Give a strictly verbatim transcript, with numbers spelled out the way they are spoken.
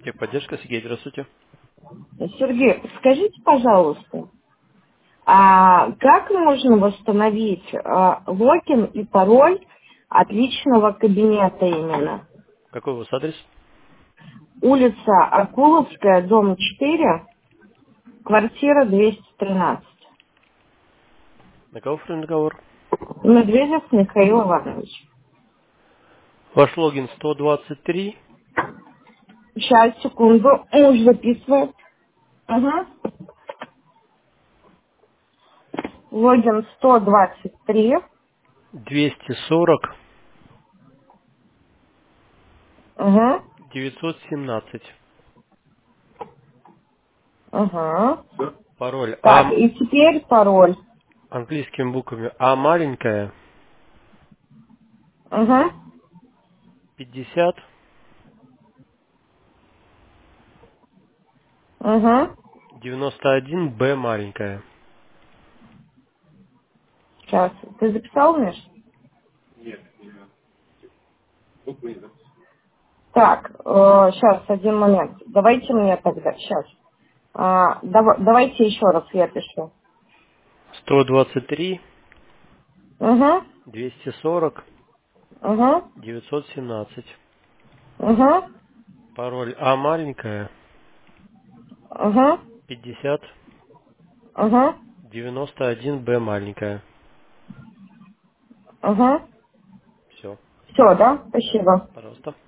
Техподдержка, Сергей, здравствуйте. Сергей, скажите, пожалуйста, а как можно восстановить а, логин и пароль от личного кабинета именно? Какой у вас адрес? Улица Акуловская, дом четыре, квартира двести тринадцать. На кого оформлен договор? Медведев Михаил Иванович. Ваш логин сто двадцать три, Сейчас, секунду, муж записывает. Угу. Логин сто двадцать три. двести сорок, Угу. девятьсот семнадцать. Угу. Пароль Так, А и теперь пароль. английскими буквами А маленькая, Угу. пятьдесят, Угу. девяносто один, Б маленькая. Сейчас. Ты записал, Миш? Так, сейчас, один момент. Давайте мне тогда, сейчас. Давайте еще раз я пишу. сто двадцать три, Угу, двести сорок, угу, девятьсот семнадцать. угу, Пароль А маленькая, угу, пятьдесят, угу, девяносто один, Б маленькая. угу. Все, Все, да? Спасибо. пожалуйста.